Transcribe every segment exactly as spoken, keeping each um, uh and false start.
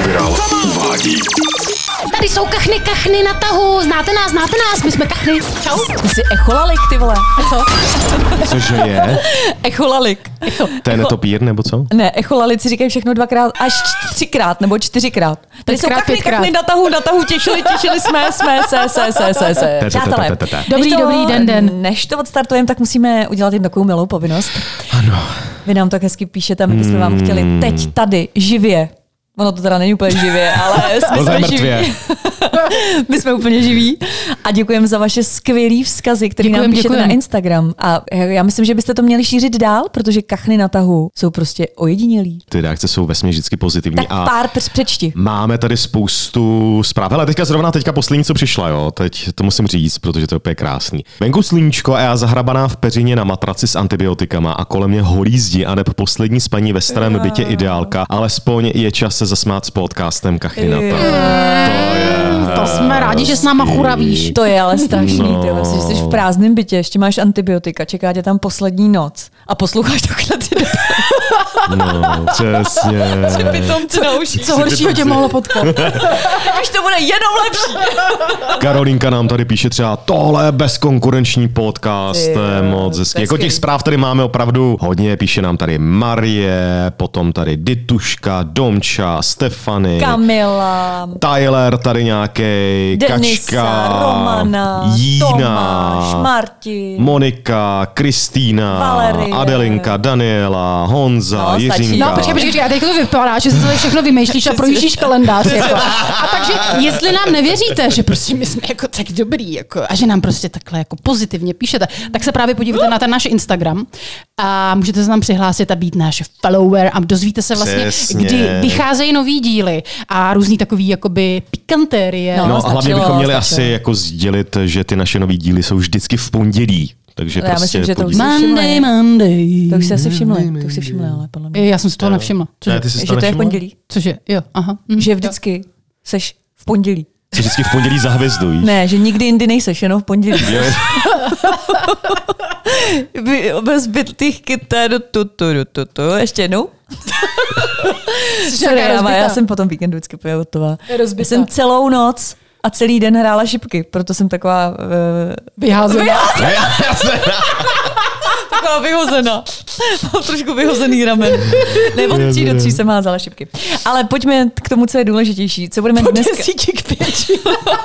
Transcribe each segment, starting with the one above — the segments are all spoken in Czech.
Viral uvádí. Tady jsou kachny, kachny na tahu. Znáte nás, znáte nás, my jsme kachny. Čau. Ty jsi echolalik, ty vole. Co? Cože je? Echolalik. Echo, To je echo, netopír, nebo co? ne, echolalici říkají všechno dvakrát, až třikrát, nebo čtyřikrát. Tady jsou Pětkrát, kachny, pětkrát. kachny na tahu, na tahu, těšili, těšili jsme, jsme, se, se, se, se, se. Přátelé, Dobrý, než to- dobrý, den, den. Než to odstartujeme, tak musíme udělat jim takovou milou povinnost. Ano. Vy nám tak hezky píšete, my bychom vám chtěli teď tady živě. Ono to teda není úplně živě, ale my To je jsme mrtvě. živí. My jsme úplně živí a děkujeme za vaše skvělý vzkazy, které nám Děkujem, píšete děkujem. na Instagram. A já myslím, že byste to měli šířit dál, protože kachny na tahu jsou prostě ojedinělí. Ty reakce jsou vesměs vždycky pozitivní. Tak a pár pr- přečti. máme tady spoustu zpráv. Ale teďka zrovna teďka poslední, co přišla, jo. Teď to musím říct, protože to je úplně krásný. Venku sluníčko a já zahrabaná v peřině na matraci s antibiotikama a kolem mě holí zdi a neb poslední spaní ve starém bytě ideálka. Alespoň je čas se zasmát s podcastem Kachny na tahu. To je... To jsme rádi, že s náma churavíš. To je ale strašný, No. ty vlastně, že jsi v prázdném bytě, ještě máš antibiotika, čeká tě tam poslední noc a posloucháš takhle ty No, přesně. pitomci na uši. Co horšího tě mohlo potkat? Už to bude jenom lepší. Karolinka nám tady píše třeba, tohle je bezkonkurenční podcast, to je moc hezký. Jako těch zpráv tady máme opravdu hodně, píše nám tady Marie, potom tady Dituška, Domča, Stefany, Kamila, Tyler tady nějaký, Denisa, Kačka, Romana, Jína, Tomáš, Martin. Monika, Kristýna, Valerie. Adelinka, Daniela, Honza, No, stačí. Jiřinka. No, počkej, počkej, a teď to vypadá, že se to tady všechno vymýšlíš a projíždíš kalendář. Jako. A takže, jestli nám nevěříte, že prostě my jsme jako tak dobrý jako, a že nám prostě takhle jako pozitivně píšete, tak se právě podívejte na ten náš Instagram a můžete se nám přihlásit a být náš follower a dozvíte se vlastně, Přesně. kdy vycházejí nový díly a různý takový jakoby pikantérie. No, No, a hlavně stačilo, bychom měli stačilo. asi jako sdělit, že ty naše nový díly jsou vždycky v pondělí. Takže Já prostě myslím, že to už podívejte. si Monday, všimli. Monday. To už si asi všimli, to už si všimli, ale podle mě. Já jsem si toho nevšimla. Cože, Ne, ty jsi si Že to je v nevšimla? pondělí. cože? Jo, aha. Hm. Že vždycky seš v pondělí. Jsi vždycky v pondělí za hvězdu, víš? Ne, že nikdy jindy nejseš, jenom v pondělí. By- Bez bytých kytár, tu, tu, tu, tu, ještě jednou. Sorry, já, má- já jsem potom víkendu vždycky úplně hotová. Rozbitá. Já jsem celou noc a celý den hrála šipky, proto jsem taková uh, Vyházená. taková vyhozená. Mám trošku vyhozený ramen. Ne, od tří do tří jsem házela šipky. Ale pojďme k tomu, co je důležitější. Co budeme dneska... Desíti k pěti.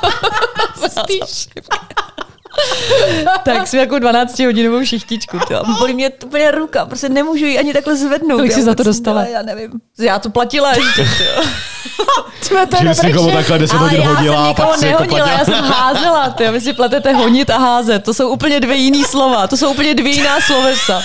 Tak jsem jako dvanáctihodinovou šichtičku. Bolí mě úplně ruka, prostě nemůžu ji ani takhle zvednout. Kolik jsi Já za to moc- dostala? Já nevím. Já to platila ještě. tyjo. Že jsi někomu takhle deset Ale hodin já jsem hodila a nikoho pak si jako nehodila, platila. já jsem házela. Ty, vy si pletete honit a házet. To jsou úplně dvě jiný slova. To jsou úplně dvě jiná slovesa.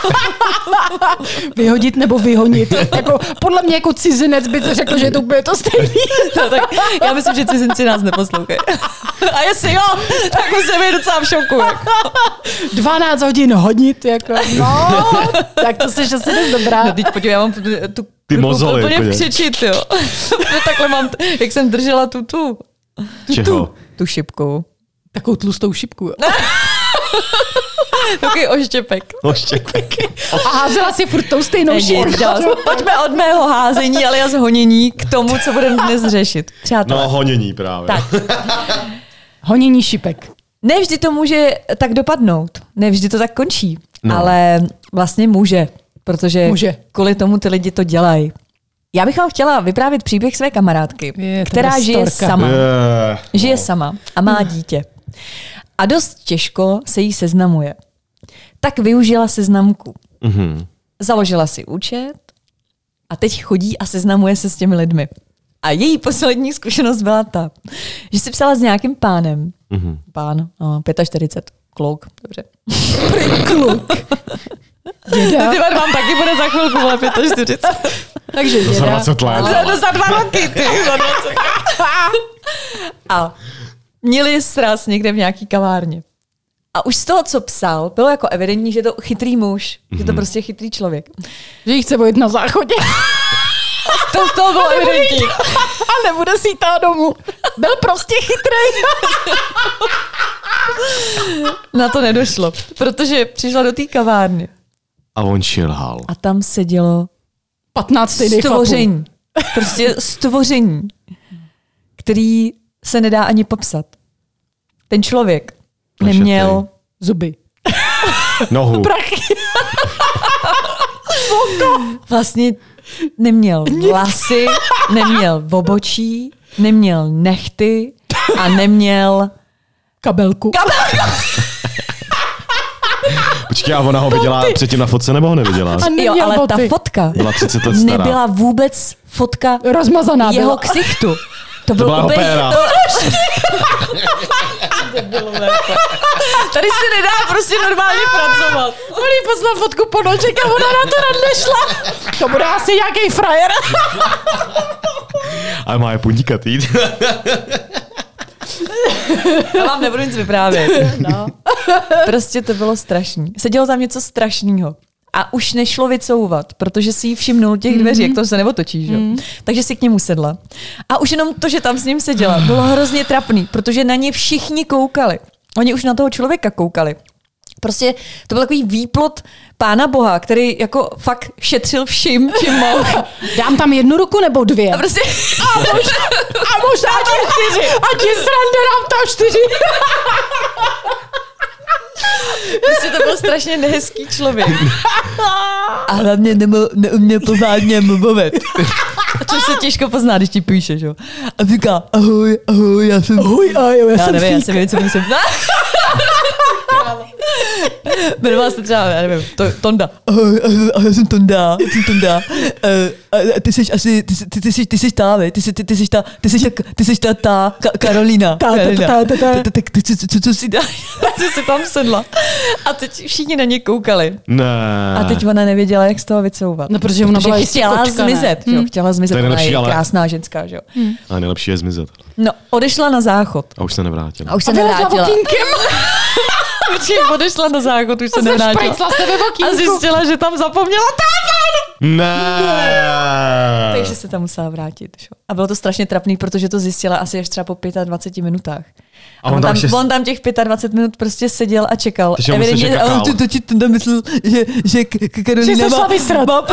Vyhodit nebo vyhonit. Jako, podle mě jako cizinec by to řekl, že je to úplně to stejný. No, tak já myslím, že cizinci nás neposlouchají. A jestli jo, tak musím být docela v šoku. Jako. dvanáct hodin hodit, jako, no, tak to jsi asi dost dobrá. No, teď podívej, já mám tu Ty ruku mozoly úplně úplně. přečit, jo. Takhle mám, jak jsem držela tu tu. Čeho? Tu šipku. Takovou tlustou šipku. Jo. Takový oštěpek. Oštěpek. A házela si furt tou stejnou šipku. Pojďme od mého házení, ale já z honění k tomu, co budeme dnes řešit. Přátelé. No, honění právě. Tak. Honění šipek. Ne vždy to může tak dopadnout. Ne vždy to tak končí. No. Ale vlastně může. Protože Může. kvůli tomu ty lidi to dělají. Já bych vám chtěla vyprávět příběh své kamarádky, Je, to která je žije storka. sama. Je. Žije sama a má dítě. A dost těžko se jí seznamuje. Tak využila seznamku. Mhm. Založila si účet a teď chodí a seznamuje se s těmi lidmi. A její poslední zkušenost byla ta, že si psala s nějakým pánem. Mhm. Pán, no, čtyřicet pět, kluk, dobře. Kluk. Děda. Ty vám taky bude za chvilku, ale čtyřicet pět. Takže Za děda. dvacet let. Za, za dva roky, ty. Za dvacet. A měli sraz někde v nějaký kavárně. A už z toho, co psal, bylo jako evidentní, že je to chytrý muž, mm-hmm. že to prostě chytrý člověk. Že jí chce vojít na záchodě. To z toho bylo evidentní. A nebude si jít domů. Byl prostě chytrý. Na to nedošlo, protože přišla do té kavárny A on šilhal. a tam sedělo patnáct stejných chlapů. stvoření. Prostě stvoření, který se nedá ani popsat. Ten člověk neměl zuby. Nohu. Prachy. Vlastně neměl vlasy, neměl obočí, neměl nehty a neměl kabelku. kabelku. Počkej, a ona ho viděla předtím na fotce, nebo ho neviděla? Jo, ale boty. Ta fotka byla třicet let stará. Nebyla vůbec fotka rozmazaná jeho byla. Ksichtu. To, to byla úplně, opéra. To... Tady se nedá prostě normálně pracovat. On jí poslal fotku po noček a ona na to nešla. To bude asi nějaký frajer. Ale má je pundíkatý. Já vám nebudu nic vyprávět. No. Prostě to bylo strašný. Sedělo tam něco strašného. A už nešlo vycouvat, protože si jí všimnul těch dveří, mm-hmm. jak to se neotočí, že? Mm. Takže si k němu sedla. A už jenom to, že tam s ním seděla, bylo hrozně trapný, protože na ně všichni koukali. Oni už na toho člověka koukali. Prostě to byl takový výplod Pána Boha, který jako fakt šetřil vším, čím mohl. Dám tam jednu ruku nebo dvě? A, prostě... a, možná, a možná ti čtyři. A ti srande dám tam čtyři. Prostě to byl strašně nehezký člověk. A hlavně neuměl pořádně mluvit. Což se těžko pozná, když ti píše, že jo. A říká, ahoj, ahoj, já jsem... Ahoj, ahoj, já, já jsem nevím, já jsem vědět, co jsem... Jmenovala se třeba, já nevím, to, Tonda. Ahoj, ahoj, ahoj, já jsem Tonda, já jsem Tonda. Uh, ty jsi asi, ty, ty, ty, jsi, ty jsi ta, ty jsi, ty, ty jsi ta, ty jsi ta, ty jsi ta, ta, Karolína. Ta, ta, ta, ta, ta. Tak co si dáš? Ty jsi tam sedla. A teď všichni na ně koukali. Ne. A teď ona nevěděla, jak z toho vycouvat. No, protože ona byla chtěla zmizet, jo, chtěla zmizet, ona je krásná ženská, že jo. Ale nejlepší je zmizet. No, odešla na záchod. A už se nevrátila. A už se nevrátila. Určitě odešla na záchod, už se nevrátila. A zjistila, že tam zapomněla telefon. Ne. Takže se tam musela vrátit. Šo? A bylo to strašně trapný, protože to zjistila asi až třeba po dvaceti pěti minutách. A, a on, tam, šest... on tam těch dvacet pět minut prostě seděl a čekal. Evidentně, a on to ti tam myslel, že, že Karolína má... má...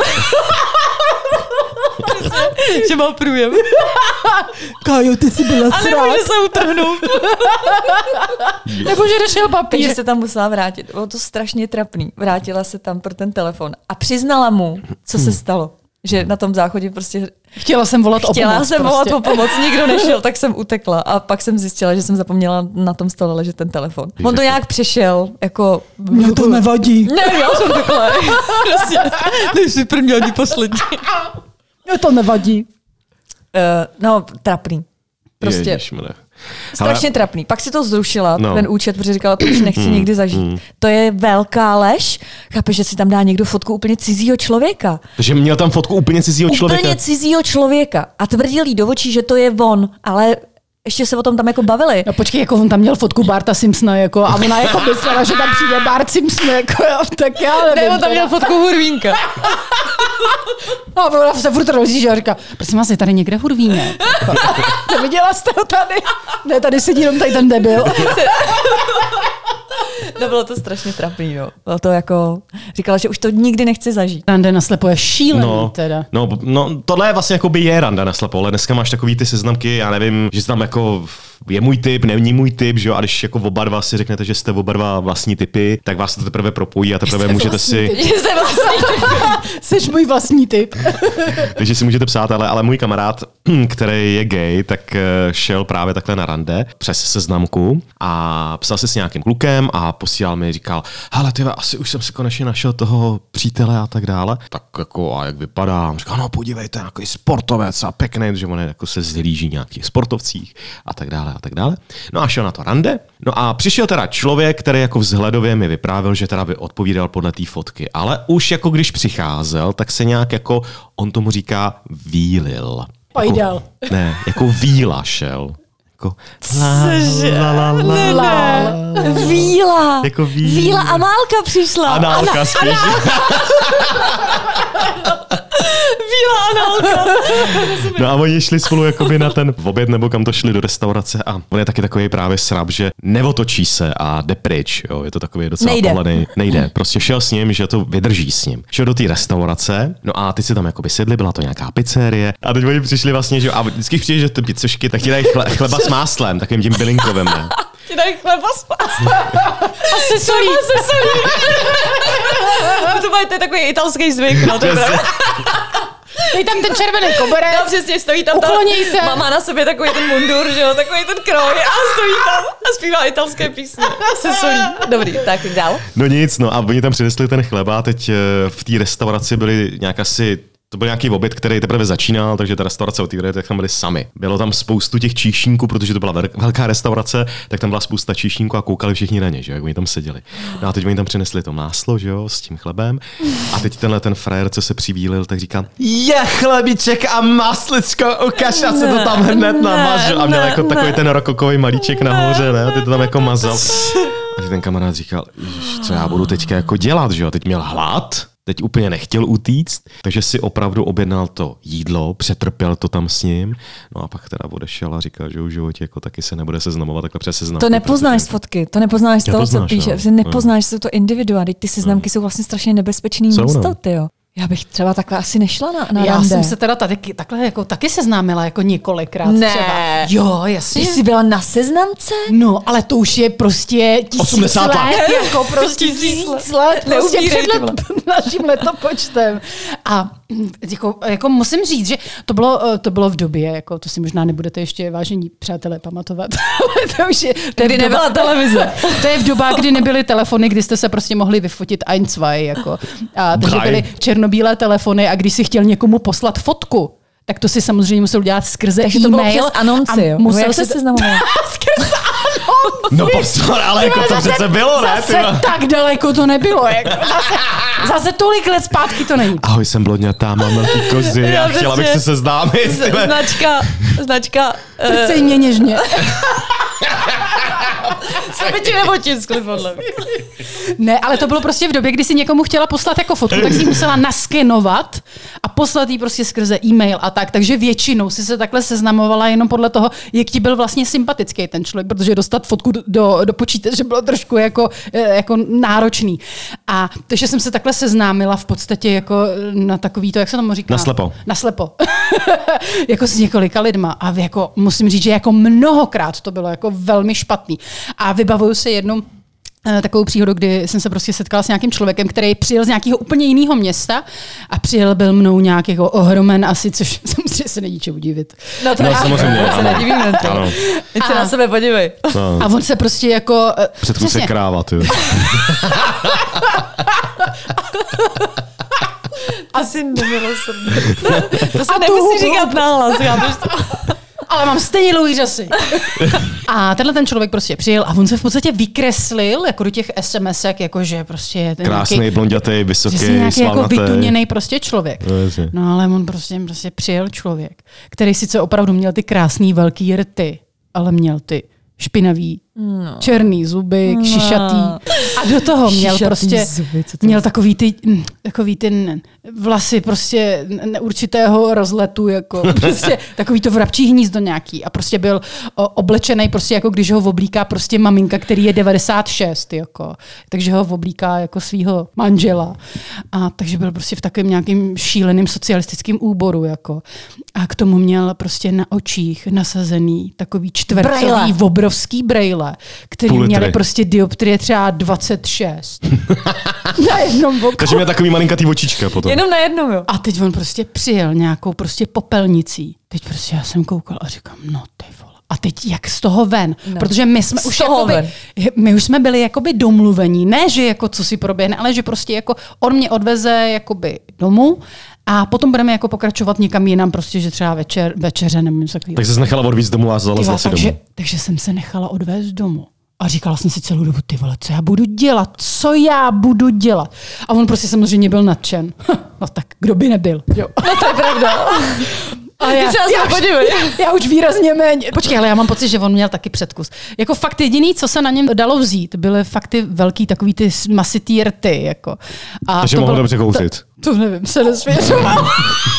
že má průjem. Kájo, ty jsi byla srát. A nemůže se utrhnout. Nebo že nešel papír. Takže se tam musela vrátit. Bylo to strašně trapný. Vrátila se tam pro ten telefon a přiznala mu, co se stalo. Že na tom záchodě prostě... Chtěla jsem volat o pomoc. Chtěla jsem prostě. volat o pomoc, nikdo nešel, tak jsem utekla. A pak jsem zjistila, že jsem zapomněla na tom stole ležet ten telefon. On to nějak přešel, jako... Mně to nevadí. Ne, já jsem takhle. Prostě, nejsi první ani poslední. Mně to nevadí. Uh, no, trapný. Prostě. Ježišmane. Strašně ale... trapný. Pak si to zrušila, no. ten účet, protože říkala, to už nechci nikdy zažít. To je velká lež. Chápeš, že si tam dá někdo fotku úplně cizího člověka. Takže měl tam fotku úplně cizího člověka? Úplně cizího člověka. A tvrdil jí do očí, že to je on, ale ještě se o tom tam jako bavili. No počkej, jako on tam měl fotku Barta Simpsona, jako, a ona jako myslela, že tam přijde Bart Simpson, jako, jo, tak já nevím. Ne, on tam měl fotku Hurvínka. A ona se furt rozjíždí a říká, prosím vás, je tady někde Hurvínek? Neviděla jste ho tady? Ne, tady sedí jenom tady ten debil. No bylo to strašně trapný, jo. Bylo to jako, říkala, že už to nikdy nechci zažít. Rande naslepo je šílený no, teda. No, no, tohle je vlastně jakoby je rande naslepo, ale dneska máš takový ty seznamky, já nevím, že tam jako je můj typ, není můj typ, že jo, a když jako oba dva si řeknete, že jste oba dva vlastní typy, tak vás to teprve propojí a teprve můžete si... Jste vlastní typ. Seš můj vlastní typ. Takže si můžete psát, ale, ale můj kamarád, který je gay, tak šel právě takhle na rande přes seznamku a psal se s nějakým klukem a posílal mi, říkal, hele ty, asi už jsem si konečně našel toho přítele a tak dále. Tak jako, a jak vypadá? Říkal, no podívejte, nějaký sportovec a pěkný, že on jako se zhlíží nějakých sportovcích a tak dále a tak dále. No a šel na to rande. No a přišel teda člověk, který jako vzhledově mi vyprávěl, že teda by odpovídal podle té fotky, ale už jako když přicházel, tak se nějak jako, on tomu říká, výlil. Pajdal. Jako, ne, jako víla šel. Jako, Cože? La, la, la, la, la. Víla. Jako víla. Víla Amálka přišla. Análka spíš. Víla análka. No a oni šli spolu jakoby na ten oběd, nebo kam to šli do restaurace a on je taky takový právě srab, že neotočí se a jde pryč. Jo. Je to takový docela Nejde. pohledný. Nejde. Prostě šel s ním, že to vydrží s ním. Šel do té restaurace, no a ty si tam jakoby sedli, byla to nějaká pizzerie. A teď oni přišli vlastně, že a vždycky přijde, že ty pizzošky, tak ti dají chle, chleba s máslem, takovým tím bylinkovým. Ne? Ti dají chleba s máslem. A se solí. Se solí. To mají, to je takový italský zvyk. No, to je pravda. Dej tam ten červený koberec. No, přesně, stojí tam ta, Ukloněj se. má na sobě takový ten mundur, že jo, takový ten kroj a stojí tam a zpívá italské písně. Se solí. Dobrý, tak dál. No nic, no a oni tam přinesli ten chleba a teď v té restauraci byli nějak asi to byl nějaký oběd, který teprve začínal, takže ta restaurace otevřela, tak tam byli sami. Bylo tam spoustu těch číšníků, protože to byla velká restaurace, tak tam byla spousta číšníků a koukali všichni na ně, že jak oni tam seděli. No a teď oni tam přinesli to máslo, že jo, s tím chlebem. A teď tenhle ten frajer, co se přivílil, tak říká: "Je chlebíček a maslicko, ukaž, a se to tam hned namažu." A měl jako takový ten rokokový malíček nahoře, ne? A ty to tam jako mazal. A ten kamarád říkal: "Ježiš, co já budu teďka jako dělat, že jo?" Teď měl hlad. Teď úplně nechtěl utíct, takže si opravdu objednal to jídlo, přetrpěl to tam s ním, no a pak teda odešel a říkal, že už v životě jako taky se nebude seznamovat takhle přes seznamky. To nepoznáš z fotky, to nepoznáš z toho, co Nepoznáš, píše, no. nepoznáš, že jsou to individua, teď ty seznamky jsou vlastně strašně nebezpečný Jsou, místo, no. tyjo. Já bych třeba takhle asi nešla na, na Já rande. jsem se teda tady, takhle jako taky seznámila jako několikrát Ne. třeba. Jo, jasně. Ty jsi byla na seznamce? No, ale to už je prostě tisíc osmdesát let, let. jako prostě Tisíc tisíc let, prostě Neumírej, před ty let, naším letopočtem. A jako, jako musím říct, že to bylo, to bylo v době, jako to si možná nebudete ještě, vážení přátelé, pamatovat, ale to už je... To je Kdy v doba- nebyla televize. To je v dobách, kdy nebyly telefony, kdy jste se prostě mohli vyfotit ein, zwei, jako. A takže Drei. byly černobílé telefony a když si chtěl někomu poslat fotku, tak to si samozřejmě musel udělat skrze Takže to bylo e-mail. přes anonci, jo? A musel Jak se se seznamovala? skrze anonci. No pozor, ale jako to přece bylo, ne? Zase tak daleko to nebylo. Jako. Zase, zase tolik let zpátky to není. Ahoj, jsem blondňatá, mám velký kozy, já Já chtěla bych přesně. se seznámit. Z- Značka, značka... Uh, Prcej mě něžně. co by ti nepotiskli, podle mě. Ne, ale to bylo prostě v době, kdy si někomu chtěla poslat jako fotku, tak si ji musela naskenovat a poslat jí prostě skrze e-mail a tak. Takže většinou si se takhle seznamovala jenom podle toho, jak ti byl vlastně sympatický ten člověk, protože dostat fotku do, do, do počítače bylo trošku jako, jako náročný. A takže jsem se takhle seznámila v podstatě jako na takový to, jak se tomu říká? Naslepo. Naslepo. Jako s několika lidma. A jako, musím říct, že jako mnohokrát to bylo jako velmi špatný. A vybavuju se jednou eh, takovou příhodu, kdy jsem se prostě setkala s nějakým člověkem, který přijel z nějakého úplně jiného města a přijel byl mnou nějak jako ohromen asi, což samozřejmě se není čemu divit. No to No, já- samozřejmě, já se ano. nedivím na to. Ano. Teď se A- na sebe podívej. No. A on se prostě jako... eh, Předchůdce přesně. kráva, ty. Asi nemilosrdný. To se A tu nemusí hubu. říkat nahlas, chápeš to? Ale mám stejně dlouhý řasy. A tenhle ten člověk prostě přijel a on se v podstatě vykreslil jako do těch SMSek, jakože prostě je ten Krásný, nějaký, blondětý, že vysoký, jsi nějaký jako svalnatý. vytuněný prostě člověk. No, jasně. No ale on prostě, prostě přijel člověk, který sice opravdu měl ty krásný velký rty, ale měl ty špinavý, no. černý zuby, no. šišatý. A do toho měl Šišatý prostě, zuby, co to měl je? takový ty, mm, takový ty n- vlasy prostě neurčitého rozletu, jako prostě takový to vrabčí hnízdo nějaký. A prostě byl o, oblečený prostě jako když ho oblíká prostě maminka, který je devadesát šest, jako. Takže ho oblíká jako svýho manžela. A takže byl prostě v takovém nějakým šíleným socialistickým úboru, jako. A k tomu měl prostě na očích nasazený takový čtvercový Brejle. obrovský brejle, který Půl litry. měly prostě dioptrie třeba dvacet šest. Na jednom oku. Takže měl takový malinkatý očička potom. Jenom na jednom, jo. A teď on prostě přijel nějakou prostě popelnicí. Teď prostě já jsem koukal a říkám, no ty vole. A teď jak z toho ven? No. Protože my jsme Z už toho jakoby, ven. my už jsme byli jakoby domluvení. Ne, že jako co si proběhne, ale že prostě jako on mě odveze jakoby domů a potom budeme jako pokračovat někam jinam, prostě, že třeba večer, večeře nebo něco takového. Tak jsi nechala odvízt domů a Ty zalezla vole, si takže, domů. takže jsem se nechala odvést domů. A říkala jsem si celou dobu, ty vole, co já budu dělat? Co já budu dělat? A on prostě samozřejmě byl nadšen. No tak, kdo by nebyl? Jo. No to je pravda. A já, Ty se na já, sebe už, podívej. já už výrazně méně. Počkej, ale já mám pocit, že on měl taky předkus. Jako fakt jediný, co se na něm dalo vzít, byly fakt ty velký takový ty masitý rty. Jako. A Takže to mohl bylo- dobře kouřit. To, to nevím, se nesvěřoval.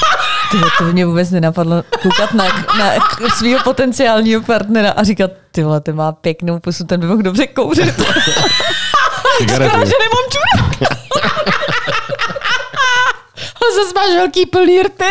Tyhle, to mě vůbec nenapadlo koukat na, na svého potenciálního partnera a říkat, ty vole, ten má pěknou pusu, ten by mohl dobře kouřit. Škoda, že nemám čurák. Ale zase máš velký plný rty.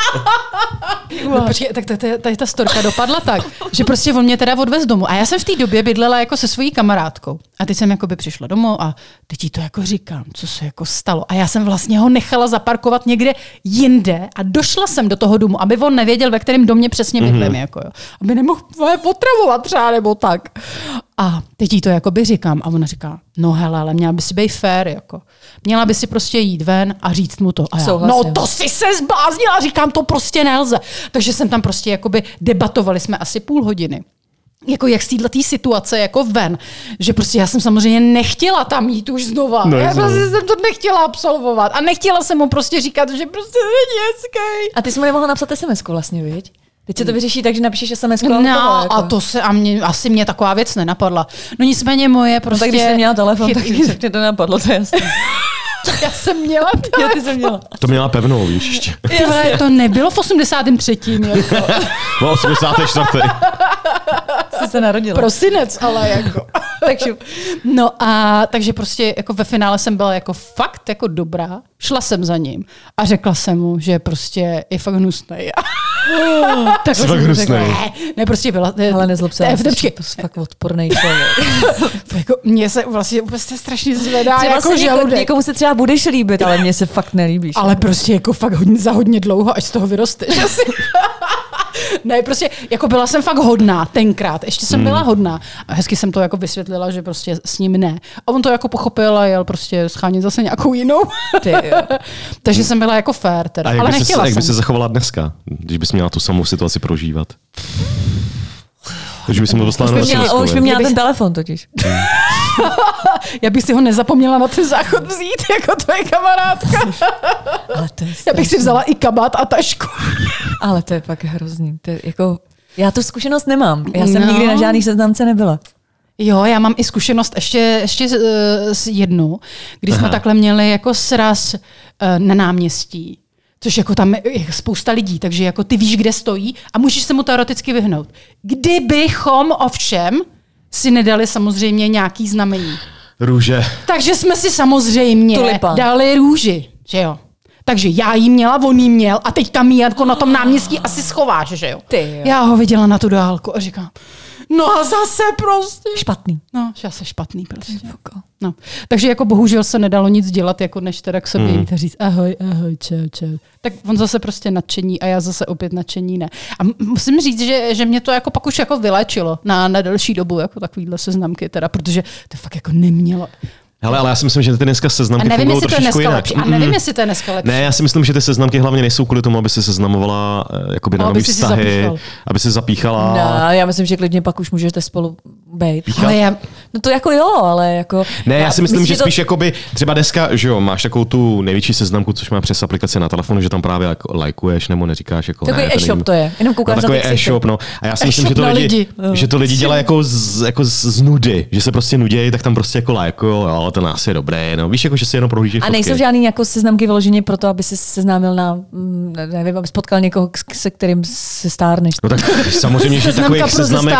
No, počkej, tak tady, tady ta storka dopadla tak, že prostě on mě teda odvez domů. A já jsem v té době bydlela jako se svojí kamarádkou. A teď jsem jako by přišla domů a teď jí to jako říkám, co se jako stalo. A já jsem vlastně ho nechala zaparkovat někde jinde a došla jsem do toho domu, aby on nevěděl, ve kterém domě přesně bydlím. Mm-hmm. Jako, jo. Aby nemohl potravovat třeba nebo tak. A teď jí to jakoby říkám a ona říká, no hele, ale měla by si být fair, jako. Měla by si prostě jít ven a říct mu to. A já, no to si se zbláznila, říkám, to prostě nelze. Takže jsem tam prostě jakoby debatovali jsme asi půl hodiny. Jako jak z této situace jako ven, že prostě já jsem samozřejmě nechtěla tam jít už znova. No, já prostě jsem to nechtěla absolvovat a nechtěla jsem mu prostě říkat, že prostě není hezký. A ty jsi mu nemohla napsat es em esku vlastně, viď? Teď se to vyřeší tak, že napíšeš es em esku. No toho, jako. A to se, a mě, asi mě taková věc nenapadla. No nicméně moje prostě... No tak když jsi měla telefon, chyt... tak mě to napadlo, to je jasný. Já jsem měla telefon. Jo, ty jsem měla. To měla pevnou, víš ještě. Tyhle, to nebylo v osmdesátém třetím Jako. V osmdesátém čtvrtém Jsi se narodila. Prosinec, ale jako. takže, no a takže prostě jako ve finále jsem byla jako fakt jako dobrá. Šla jsem za ním a řekla jsem mu, že prostě je fakt hnusnej. Oh, tak fakt hnusnej. Ne, ne, prostě byla. Ale nezlob se, ne, to je fakt odpornej člověk. jako, mně se vlastně úplně strašně zvedá třeba jako žaludek. Něko, někomu se třeba budeš líbit, ale mně se fakt nelíbíš. Ale prostě jako fakt hodně, za hodně dlouho, až z toho vyrosteš. Ne, prostě jako byla jsem fakt hodná tenkrát. Ještě jsem byla hodná. A hezky jsem to jako vysvětlila, že prostě s ním ne. A on to jako pochopil a jel prostě schánit zase nějakou jinou. Ty, jo. Takže jsem byla jako fair teda. A jak ale by nechtěla se, jak by jsem. se zachovala dneska, když bys měla tu samou situaci prožívat? Takže bys mu to poslala na smsku. Už by měla ten telefon totiž. Já bych si ho nezapomněla na ten záchod vzít, jako tvoje kamarádka. Ale to je Já bych si vzala i kabát a tašku. Ale to je fakt hrozný. To je jako... Já tu zkušenost nemám. Já jsem no. nikdy na žádný seznamce nebyla. Jo, já mám i zkušenost ještě, ještě s jednu, kdy Aha. jsme takhle měli jako sraz na náměstí. Což jako tam je spousta lidí, takže jako ty víš, kde stojí a můžeš se mu teoreticky vyhnout. Kdybychom ovšem si nedali samozřejmě nějaký znamení. Růže. Takže jsme si samozřejmě Tulipan. dali růži, že jo. Takže já jí měla, on jí měl a teď tam jí jako na tom náměstí asi schováš, že jo. Ty jo. Já ho viděla na tu dálku a říkám, no a zase prostě. Špatný. No, zase špatný prostě. No. Takže jako bohužel se nedalo nic dělat, jako než teda k sobě jít a říct ahoj, ahoj, čau, čau. Tak on zase prostě nadšení a já zase opět nadšení ne. A musím říct, že, že mě to jako pak už jako vyléčilo na, na delší dobu, jako takovýhle seznamky teda, protože to fakt jako nemělo. Hele, ale já si myslím, že ty dneska seznamky fungují trošičku jinak. Lepší. A nevím, jestli to je dneska lepší. Ne, já si myslím, že ty seznamky hlavně nejsou kvůli tomu, aby se seznamovala jakoby na nový vztahy, aby se zapíchala. No, já myslím, že klidně pak už můžete spolu být. Ale já... No to jako jo, ale jako... Ne, já, já si myslím, myslím že, že to... spíš jakoby, třeba dneska, že jo, máš takovou tu největší seznamku, což má přes aplikaci na telefonu, že tam právě jako lajkuješ nebo neříkáš jako takový ne. e-shop to je, jenom koukáš no, na takový e-shop, no. A já si myslím, že to lidi, lidi. že to lidi dělají jako z, jako z nudy, že se prostě nudějí, tak tam prostě jako lajkujou, ale ten asi je dobré. No, víš, jako, že si jenom prohlížíš fotky. A nejsou žádný jako seznamky vyloženě pro to, aby se seznámil na, nevím, aby spotkal někoho, se kterým se stárneš. No tak samozřejmě, že takových seznamek...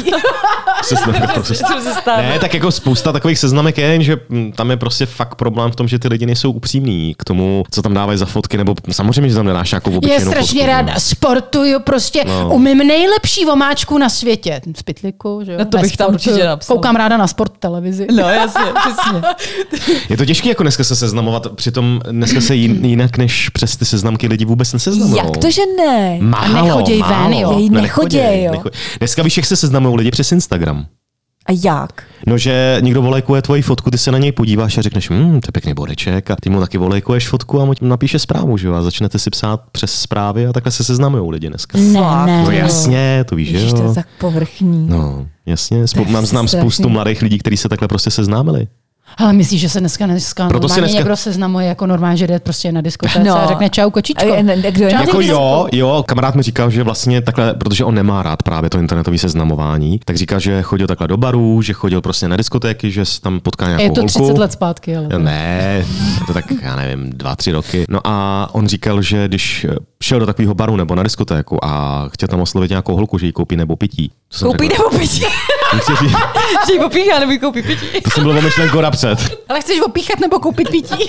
Seznamka pro zestárnutí. Ne, tak jako spousta takových seznamek je, že tam je prostě fakt problém v tom, že ty lidi nejsou upřímní k tomu, co tam dávají za fotky, nebo samozřejmě, že tam nedáš nějakou obyčejnou fotku. Je strašně ráda, sportuju, prostě no. umím nejlepší vomáčku na světě. Z pytliku, že jo? No to bych tam určitě napsal. Koukám ráda na sport televizi. No jasně, přesně. Je to těžké jako dneska se seznamovat, přitom dneska se jinak než přes ty seznamky lidi vůbec neseznamují. Jak to, že ne? Málo, a nechoděj ven, jo. Jej nechoděj, jo. Nechoděj. Dneska víš, jak se seznamují lidi přes Instagram. A jak? No, že někdo volejkuje tvoji fotku, ty se na něj podíváš a řekneš, hm, to je pěkný bodeček a ty mu taky volejkuješ fotku a mu napíše zprávu, že jo, a začnete si psát přes zprávy a takhle se seznamujou lidi dneska. Ne, ne. No jasně, to víš, že jo. To je tak povrchní. No, jasně, Spou- mám znám spoustu mladých lidí, kteří se takhle prostě seznámili. Ale myslíš, že se dneska, dneska Proto si normálně dneska- někdo seznamuje jako normálně, že jde prostě na diskotéce No. a řekne čau kočičko. A je- ne- kdo je Čau, na Jako kočičko. jo, jo, kamarád mi říkal, že vlastně takhle, protože on nemá rád právě to internetové seznamování, tak říká, že chodil takhle do barů, že chodil prostě na diskotéky, že se tam potká nějakou Je to holku. třicet let zpátky, ale... Ne, je to tak, já nevím, dva, tři roky. No a on říkal, že když šel do takového baru nebo na diskotéku a chtěl tam oslovit nějakou holku, že jí koupí nebo pití. To jsem Koupí řekl, nebo pití? "Chci říct, Že jí popíchá nebo jí koupí pití. to jsem byl o myšlenku napřed. Ale chceš opíchat nebo koupit pití?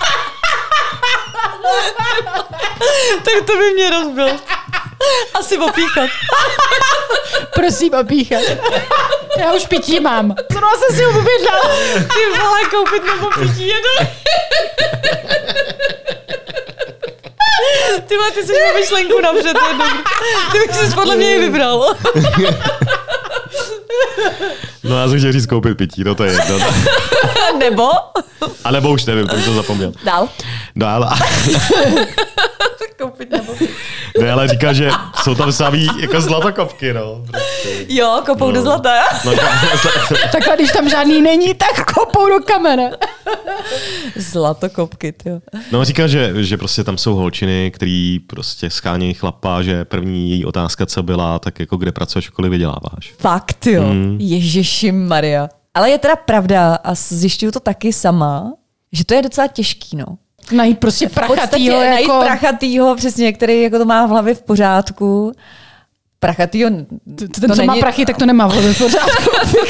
Tak to by mě rozbil. Asi opíchat. Prosím, opíchat. Já už pití mám. Zrovna jsem si ho objednala. Ty vole, koupit nebo pití jedno. Ty má, ty jsi na myšlenku napřed, to je dobrý. Ty bych si podle mě ji vybral. No já jsem chtěl říct koupit pití, no to je jedno. Nebo? A nebo už nevím, to už jsem zapomněl. Dál. Dál. Koupit nebo Ne, ale říká, že jsou tam samý jako zlatokopky, no. Prostě. Jo, kopou no. do zlata. No, Tak a když tam žádný není, tak kopou do kamene. Zlatokopky, jo. no říká, že, že prostě tam jsou holčiny, který prostě schánějí chlapa, že první její otázka, co byla, tak jako kde pracuješ, kolik vyděláváš. Fakt, jo. Mm. Ježiši Maria. Ale je teda pravda, a zjišťuju to taky sama, že to je docela těžký, no. Najít prostě V podstatě prachatýho najít jako... prachatýho, přesně, který jako to má v hlavě v pořádku. Prachatýho... Ten, co má prachy, tak to nemá v hlavě v pořádku.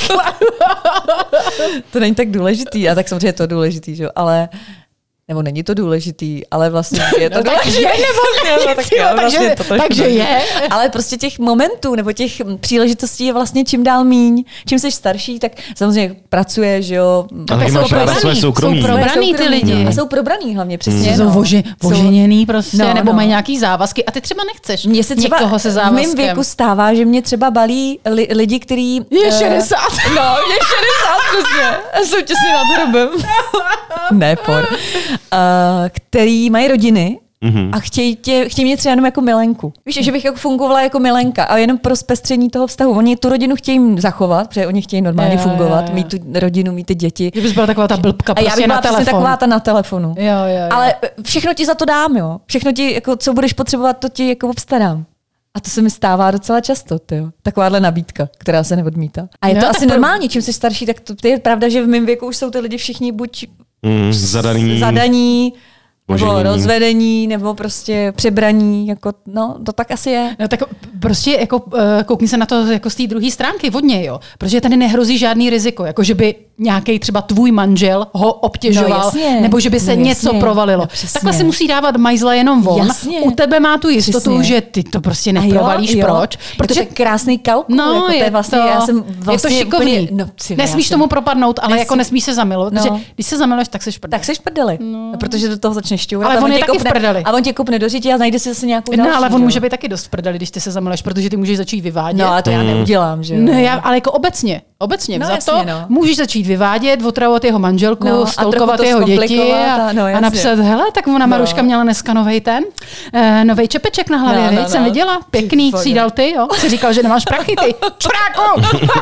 To není tak důležitý, a tak samozřejmě je to důležitý, že jo, ale... Nebo není to důležitý, ale vlastně je to No, tak důležitý. je, nebo no, tak jo, takže, vlastně to trošku takže není. je. Ale prostě těch momentů nebo těch příležitostí je vlastně čím dál míň. Čím jsi starší, tak samozřejmě pracuje, že jo. Ale taky jsou máš ráda probraný. své soukromí. Jsou probraný ty lidi. A jsou probraný hlavně, přesně. Jsou no. voži, voženěný prostě, No, nebo no. mají nějaký závazky a ty třeba nechceš Mně se třeba někoho se v závazkem. mém věku stává, že mě třeba balí li, lidi, který... Je eh, šedesát. No, je šedesát, přesně. A jsou těsně nad hrobem. Ne, por. Uh, který mají rodiny mm-hmm. a chtějí, tě, chtějí mě třeba jenom jako milenku. Víš, že bych jako fungovala jako milenka a jenom pro zpestření toho vztahu. Oni tu rodinu chtějí zachovat, protože oni chtějí normálně Jo, fungovat, jo, jo. mít tu rodinu, mít ty děti. Že bys byla taková ta blbka A já prostě bych na byla přesně telefon. taková ta na telefonu. Jo, jo, jo. Ale všechno ti za to dám, jo. Všechno ti, jako, co budeš potřebovat, to ti jako obstarám. A to se mi stává docela často, tyjo. Takováhle nabídka, která se neodmítá. A je No, to tak asi pro- normální, čím jsi starší, tak to, to je pravda, že v mém věku už jsou ty lidi všichni buď Mm, zadaný. zadaní, nebo Oženění. rozvedení, nebo prostě přebraní, jako, no, to tak asi je. No tak prostě jako, uh, koukni se na to jako z té druhé stránky vodně, jo. Protože tady nehrozí žádný riziko, jako že by nějaký třeba tvůj manžel ho obtěžoval, No jasně. nebo že by se No něco jasně. provalilo. No přesně. Takhle si musí dávat majzla jenom on. Jasně. U tebe má tu jistotu, Přesně. že ty to prostě A jo, neprovalíš. jo. Proč? Protože je to krásný kalkul, No, jako to je vlastně, já jsem vlastně je to šikovný. úplně, no, si, nesmíš já jsem- tomu propadnout, ale Nesmí- jako nesmíš se zamilovat. No. Protože když se zamiluješ, tak seš prdel. Tak seš prdeli, no. Protože do toho začneš šťourat. Ale a on je tě taky v kopne- prdeli. A on tě kopne do řitě a najde si zase nějakou další. No, ale on že jo? může být taky dost v prdeli, když ty se zamiluješ, protože ty můžeš začít vyvádět. No, ale to já neudělám, že jo. Ne, já, ale jako obecně, obecně No, za jasně, to no. můžeš začít vyvádět, otravovat jeho manželku, No, a no, stolkovat trochu to jeho děti zkomplikovat a, a- no, a jasně. napsat, hele, tak ona Maruška měla dneska novej ten, uh, novej čepeček na hlavě, No, no, no, jsem no. viděla, pěkný, Ty si dal ty, jo, jsi říkal, že nemáš prachy, ty, čuráku!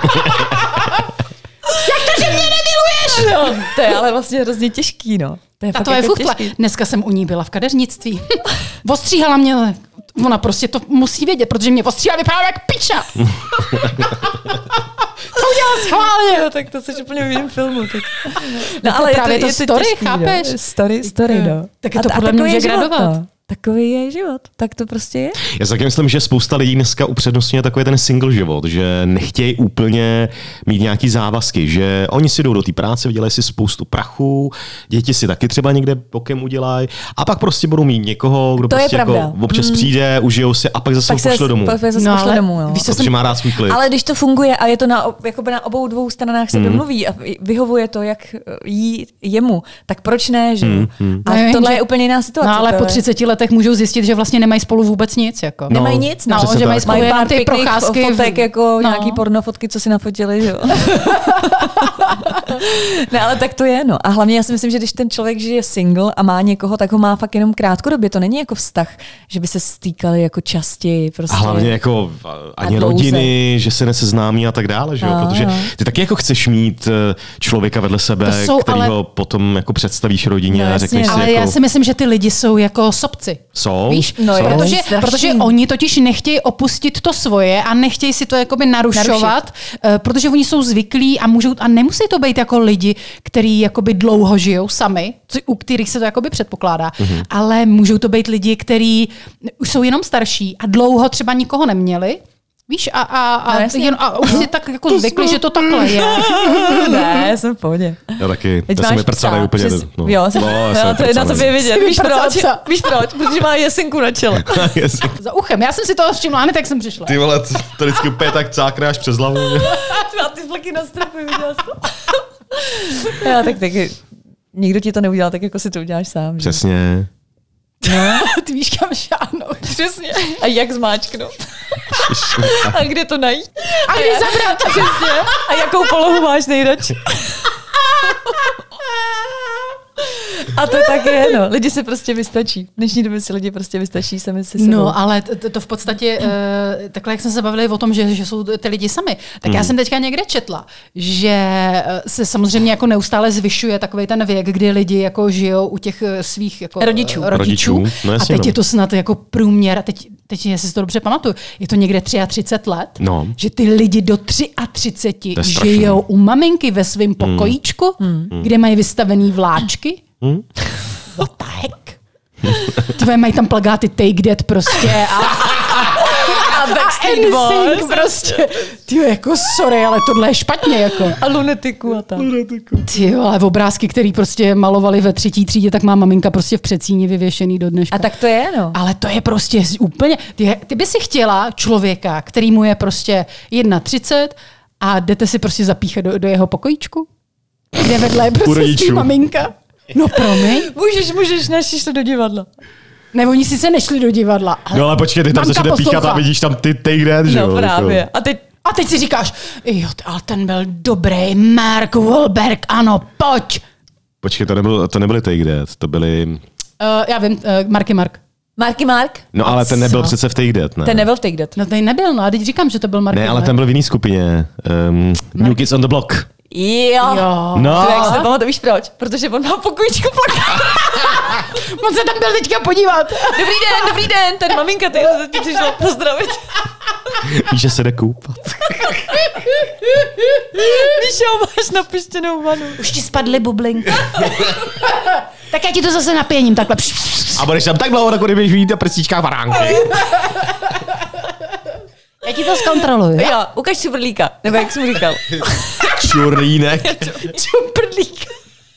Jak to, že mě nemiluješ? No, to je ale vlastně hrozně těžký, no. To je A fakt to je jako fuchtla. těžký. Dneska jsem u ní byla v kadeřnictví. Ostříhala mě, ona prostě to musí vědět, protože mě ostříhala, vypadala jak piča. To udělala schválně. Jo, tak to jsi úplně v jiném filmu. Tak. No, No, ale je to, právě to je to story, těžký, chápeš? No. Story, story, no. Tak je to A- a podle mě takový může je život, gradovat. no. Takový je život, tak to prostě je. Já si taky myslím, že spousta lidí dneska upřednostňuje takový ten single život, že nechtějí úplně mít nějaký závazky, že oni si jdou do té práce, vydělají si spoustu prachu, děti si taky třeba někde bokem udělají a pak prostě budou mít někoho, kdo To je prostě jako pravda. občas přijde, užijou si a pak zase ho pošle domů. Pak se zase No, pošle ale domů, no. víš, co Protože má rád svůj klid. Ale když to funguje a je to na, jakoby na obou dvou stranách se Hmm. domluví a vyhovuje to, jak jí jemu, tak proč ne, že? Hmm, Mm, A No, jenže- tohle je úplně jiná situace. No ale to po je- třiceti letech můžou zjistit, že vlastně nemají spolu vůbec nic. Jako. No, Nemají nic, no, No, přesně že mají tak. spolu Mají jenom pár ty pěkných procházky. v- fotek, jako no. nějaký pornofotky, co si nafotili, že jo? Ne, ale tak to je, no. A hlavně já si myslím, že když ten člověk žije single a má někoho, tak ho má fakt jenom krátkodobě. To není jako vztah, že by se stýkali jako častěji. Prostě. A hlavně jako ani rodiny, že se neseznámí a tak dále, že jo? A, Protože no. ty taky jako chceš mít člověka vedle sebe, jsou, kterýho ale... potom jako představíš rodině No, a řekneš si Ale jako... já si myslím, že ty lidi jsou jako sobci. Jsou? Víš? No, jsou? Protože, strašný. protože oni totiž nechtějí opustit to svoje a nechtějí si to jakoby narušovat, Narušit. protože oni jsou zvyklí a můžou a nemusí to být jako lidi, kteří jakoby dlouho žijou sami, u kterých se to jakoby předpokládá, mm-hmm. ale můžou to být lidi, kteří už jsou jenom starší a dlouho třeba nikoho neměli. Víš, a, a, a, no, jen, a už si tak jako zvykli, že to takhle je. Ne, já jsem v pohodě. Já taky, Teď já jsem máš vyprcanej psa, úplně. přes... No. Jo, no, já no, to je na tobě vidět. Víš proč? psa. Víš proč? Protože má jesinku na čele. Za uchem. Já jsem si toho všimla, hned jak jsem přišla. Ty vole, to vždycky úplně tak cákne až přes hlavu. Má ty fleky na stropu, viděla jsi to? Já, tak taky. Nikdo ti to neudělal, tak jako si to uděláš sám. Že? Přesně. No. Ty víš, kam šáhnout. Přesně. A jak zmáčknout? A kde to najít? A kde zabrat? Přesně. A jakou polohu máš nejradši? A to tak je, no. Lidi se prostě vystačí. V dnešní době si lidi prostě vystačí sami si sebou. No, ale to, to v podstatě, uh, takhle jak jsme se bavili o tom, že, že jsou ty lidi sami, tak mm. já jsem teďka někde četla, že se samozřejmě jako neustále zvyšuje takovej ten věk, kdy lidi jako žijou u těch svých jako rodičů. rodičů. rodičů. No, jasně, a teď no. je to snad jako průměr, a teď, teď jestli si to dobře pamatuju, je to někde třicet tři let, No. že ty lidi do třicet tři žijou u maminky ve svém pokojíčku, mm. kde mají vystavený vláčky. Hmm? What the heck? Tvoje mají tam plakáty Take That prostě a, a Backstreet Boys. Prostě. Ty jako sorry, ale tohle je špatně. Jako. A lunetiku a tak. Ty ale obrázky, který prostě malovali ve třetí třídě, tak má maminka prostě v předsíni vyvěšený do dneška. A tak to je, no. Ale to je prostě úplně... Ty, ty by si chtěla člověka, který mu je prostě třicet jedna a jdete si prostě zapíchat do, do jeho pokojíčku? Kde vedle je prostě svý maminka? No promiň. Můžeš, můžeš, nešiš to do divadla. Ne, oni sice nešli do divadla. Ale no ale počkej, ty tam začnete píchat a vidíš tam ty Take That, že jo? No právě. Jako. A teď A teď si říkáš, jo, ale ten byl dobrý, Mark Wahlberg, ano, pojď. Počkej, to, nebyl, to nebyly Take That, to byly... Uh, já vím, uh, Marky Mark. Marky Mark? No ale ten nebyl přece v Take That, ne? Ten nebyl v Take That. No ten nebyl, no a teď říkám, že to byl Marky Ne, ale Mark. ten byl v jiný skupině. Um, New Kids on the Block. Jo. Jo. No. To jak se pamatuje, víš proč? Protože on má pokojíčku plakát. On se tam byl teďka podívat. Dobrý den, dobrý den, tady maminka ty ti přišla pozdravit. Víš, že se jde koupat. Víš, jo, máš napištěnou vanu. Už ti spadly bublinky. Tak já ti to zase napěním takhle. A budeš tam tak dlouho, tak budeš vidět na prstíčkách varánky. Já ti to zkontroluju. Jo, ukaž čuprlíka, nebo jak jsem mu říkal. Čurlínek. Čuprlík.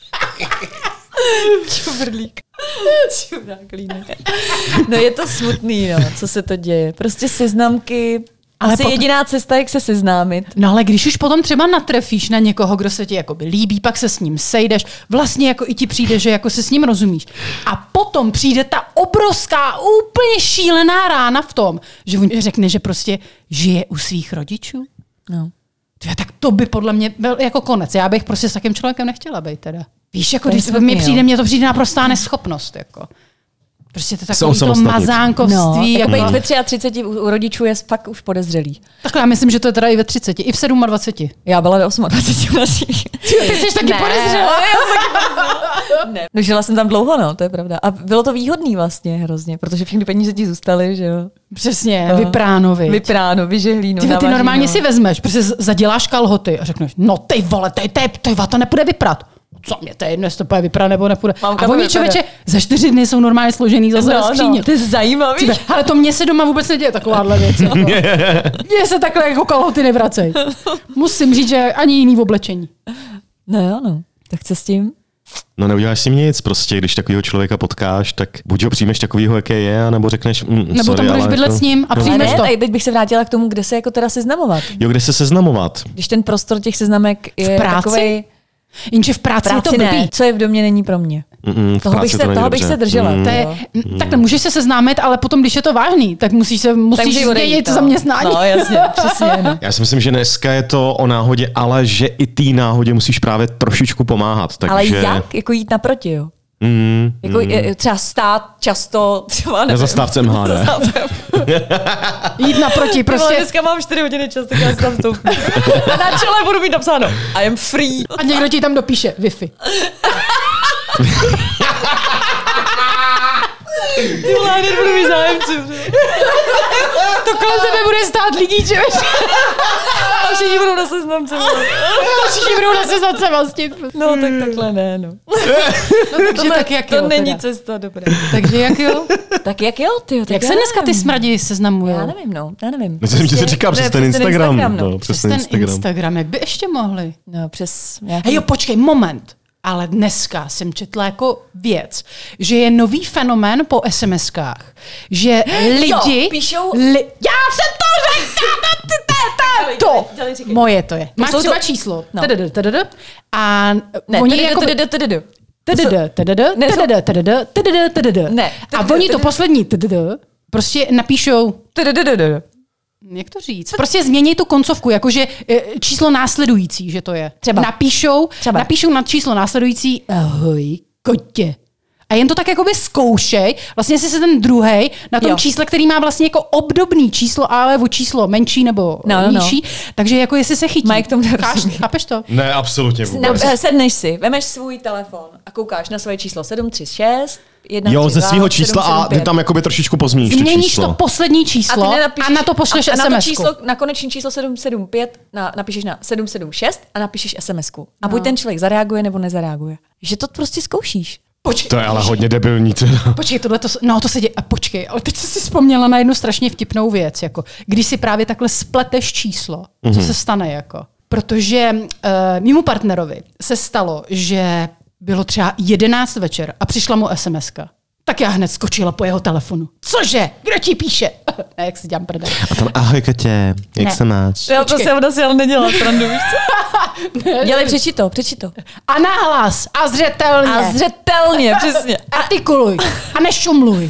Čuprlík. Čuráklínek. No je to smutný, no, co se to děje. Prostě seznamky, ale asi potom... jediná cesta, jak se seznámit. No ale když už potom třeba natrefíš na někoho, kdo se ti jakoby líbí, pak se s ním sejdeš, vlastně jako i ti přijde, že jako se s ním rozumíš. A potom přijde ta obrovská, úplně šílená rána v tom, že on řekne, že prostě žije u svých rodičů. No. Tyjo, tak to by podle mě byl jako konec. Já bych prostě s takým člověkem nechtěla být teda. Víš, jako To když smutný, mi přijde, jo. mně to přijde naprostá neschopnost. Jako. Prostě to takový to osamostatnit. mazánkovství. No, jako jako být ve třiceti tři u, u rodičů je fakt už podezřelý. takhle já myslím, že to je teda i ve třiceti, i v dvaceti sedmi. Já byla ve dvaceti osmi našich. Ty jsi taky Ne. podezřelá. Ne. No, žila jsem tam dlouho, no, to je pravda. A bylo to výhodný vlastně hrozně, protože všechny peníze ti zůstaly, že jo. Přesně, No. vypráno, viď. Vypráno, vyžehlíno. Ty, ty navaříno. normálně si vezmeš, protože zaděláš kalhoty a řekneš, no ty vole, ty, ty, ty, to nepůjde vyprat. Co mě to je jedno, jestli to půjde vyprat nebo nepůjde. Mamka A oni to člověče za čtyři dny jsou normálně složený zase ve No, skříně. no, to je zajímavý. Tybe, ale to mně se doma vůbec neděje takováhle věc. Jako. Mně se takhle jako kalhoty nevracej. Musím říct, že ani jiný oblečení. No jo, no. Tak co s tím? No neuděláš si nic, prostě když takového člověka potkáš, tak buď ho přijmeš takovýho, jaký je, anebo řekneš, mm, Nebo sorry, tam budeš ale bydlet jako- s ním a Ale přijmeš ne, to. tak teď bych se vrátila k tomu, kde se jako teda seznamovat. Jo, kde se seznamovat? Když ten prostor těch seznamek je práci? takovej... Jenže v práci, Práci je to blbý. ne, co je v domě, není pro mě. Mm, toho bych se, to toho bych se držela. Mm. To je, mm. Takhle můžeš se seznámit, ale potom, když je to vážný, tak musíš se musíš změnit no. zaměstnání. No jasně, přesně. No. Já si myslím, že dneska je to o náhodě, ale že i té náhodě musíš právě trošičku pomáhat. Takže... Ale jak? Jako jít naproti, jo? Mm, Jako mm. třeba stát často, třeba nevím. Na zastávce M H D. Jít naproti, Prostě... prostě. Dneska mám čtyři hodiny čas, tak já si tam vstoupím. A na čele budu mít napsáno I am free. A někdo ti tam dopíše Wi-Fi. Ty vole, hned budu mít zájemců. To kolem tebe bude stát lidí, že? A všichni budou na seznamce. Všichni budou na seznace vlastně. No tak takhle ne, no. No, takže tak jak to jo, není teda. cesta, dobré. Takže jak jo? Tak jak jo, ty? Jak se dneska ty smradi seznamujou? Já nevím, no, já nevím. Myslím, že se říká přes ten Instagram. no. No, Přes přes ten ten Instagram. Instagram, jak by ještě mohli? No, přes nějaký... Hej jo, počkej, moment. Ale dneska jsem četla jako věc, že je nový fenomén po SMSkách, že lidi... Jo, píšou... Li, já jsem to řekla! To! Dělej, říkej. Moje to je. Máš jsou třeba to- číslo. No. Tdd, tdd, a Ne, oni tedy, jako... tedy, tedy, tedy. Tdd, tdd, Ne, jsou- tdd, tdd, tdd, tdd. Ne, A tdd, oni to tdd. poslední tdd prostě napíšou... Tedy, tedy, tedy. Jak to říct? Prostě změní tu koncovku, jakože e, číslo následující, že to je. Třeba. Napíšou, Třeba. napíšou na číslo následující ahoj, kotě. A jen to tak jakoby zkoušej, vlastně jestli se ten druhej na tom Jo. čísle, který má vlastně jako obdobný číslo, ale o číslo menší nebo No, no, no. nižší, takže jako jestli se chytí. Mike tomu Cháš, nerozumí. chápeš to? Ne, absolutně Na, vůbec. eh, sedneš si, vemeš svůj telefon a koukáš na svoje číslo sedm tři šest, jedna, Jo, tři, ze dva, svého čísla sedm, sedm, a ty pět. tam jakoby trošičku pozměníš to Změníš číslo. to poslední číslo a, nenapíšeš- na to pošleš a, a na to SMSku. číslo, na konečné číslo sedm sedm pět na, napíšeš na sedm sedm šest a napíšeš SMSku. A buď ten člověk zareaguje nebo nezareaguje. Že to prostě zkoušíš. Počkej, To je ale hodně debilní. Teda. Počkej, tohle to, no to se děje, a počkej, ale teď jsem si vzpomněla na jednu strašně vtipnou věc, jako když si právě takhle spleteš číslo, mm-hmm. co se stane, jako. Protože uh, mému partnerovi se stalo, že bylo třeba jedenáct večer a přišla mu SMSka. Tak já hned skočila po jeho telefonu. Cože? Kdo ti píše? Ne, jak si dělám prdel. A tam ahoj Katě, jak Ne. se máš? Já to Počkej. se ona si ale nedělá srandu, víš co? Dělej, přečti to, přečti to. A nahlas, a zřetelně. A zřetelně, přesně. Artikuluj a nešumluj.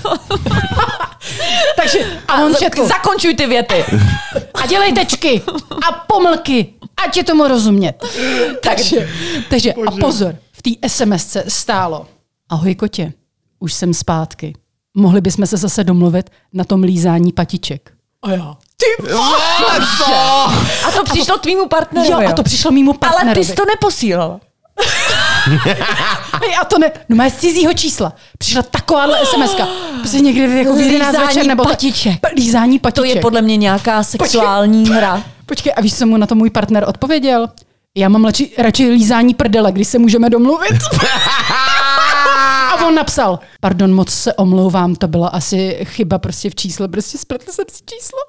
Takže a on četl. Zakončuj ty věty. A dělej tečky a pomlky, ať je tomu rozumět. Takže, takže a pozor, v té SMSce stálo: ahoj kotě, už jsem zpátky. Mohli bychom se zase domluvit na tom lízání patiček. A já. Ty A to přišlo tvýmu partnerovi. Jo, a to přišlo mýmu partnerovi. Ale ty jsi to neposílala. A to ne, no má z cizího čísla. Přišla takováhle SMSka. Prostě někdy jako v jedenáct Lízání večer nebo patiček. Tak, lízání To patiček. je podle mě nějaká sexuální hra. Počkej, a víš, co mu na to můj partner odpověděl? Já mám radši, radši lízání prdele, když se můžeme domluvit. A on napsal: pardon, moc se omlouvám, to byla asi chyba prostě v čísle, prostě spletl jsem si číslo.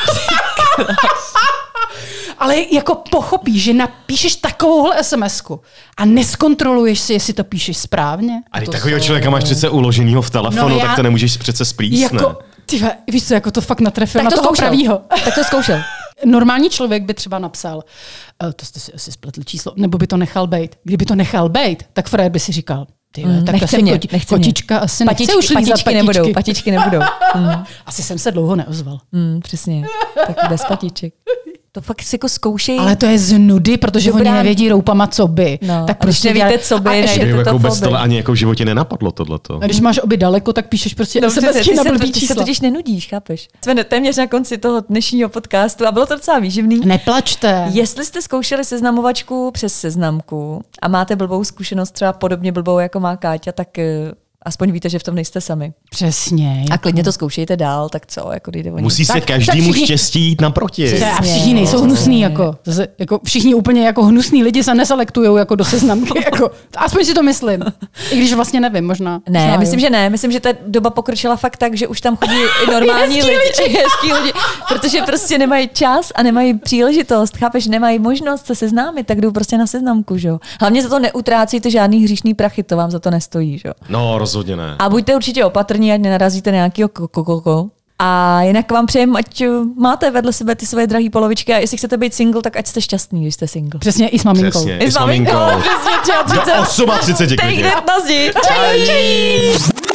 Ale jako pochopíš, že napíšeš takovouhle SMSku a neskontroluješ si, jestli to píšeš správně. A ty To takového jsou- člověka máš přece uloženýho v telefonu, No já- tak to nemůžeš přece splíst, ne? Jako, tyhle, víš co, jako to fakt natrefil Tak na to toho zkoušel. pravýho. Tak to zkoušel. Normální člověk by třeba napsal, "Eh, to jste si asi spletl číslo, nebo by to nechal bejt. Kdyby to nechal bejt, tak frajer by si říkal, ty mm, tak nechce asi mě, koti, nechce mě. kotička asi Patičky, nechce už lízat patičky patičky. nebudou, patičky nebudou. Mm, Asi jsem se dlouho neozval. mm, přesně, tak bez patiček. To fakt si jako zkoušej. Ale to je z nudy, protože Dobrá. oni nevědí roupama, co by. No, tak a když nevíte, dělaj- co by, a ještě, nejde- Mě to jako to vůbec fobii. tohle ani jako v životě nenapadlo tohleto. a když máš oby daleko, tak píšeš prostě No, přesně, SMSky ty, na se, blbý ty se čísla. totiž nenudíš, chápeš? Jsme téměř na konci toho dnešního podcastu a bylo to docela výživný. Neplačte. Jestli jste zkoušeli seznamovačku přes seznamku a máte blbou zkušenost, třeba podobně blbou, jako má Káťa, tak eh, aspoň víte, že v tom nejste sami. Přesně. A klidně to zkoušejte dál, tak co, jako jde o Musí se Tak- každému tak všichni- štěstí jít naproti. Přesně, a Přesně, všichni nejsou no, hnusný, přesně. jako, zase, jako všichni úplně jako hnusný lidi se neselektujou jako do seznamky. Jako, aspoň si to myslím. I když vlastně nevím, možná. Ne, možná, myslím, jo. že ne. Myslím, že ta doba pokročila fakt tak, že už tam chodí i normální Hezký lidi. Hezký lidi. Protože prostě nemají čas a nemají příležitost, chápeš, nemají možnost se seznámit, tak jdou prostě na seznamku, že jo. Hlavně za to neutrácíte žádný hříšný prachy, to vám za to nestojí, že jo. No, rozhodně ne. A buďte určitě opatrní, ať nenarazíte na nějakého kokoko. A jinak vám přejem, ať máte vedle sebe ty svoje drahé polovičky a jestli chcete být single, tak ať jste šťastný, když jste single. Přesně, i s maminkou. Přesně, I s maminkou. Přesně, Do třicet děkuji. Teď hned na zdi. Čau, čau.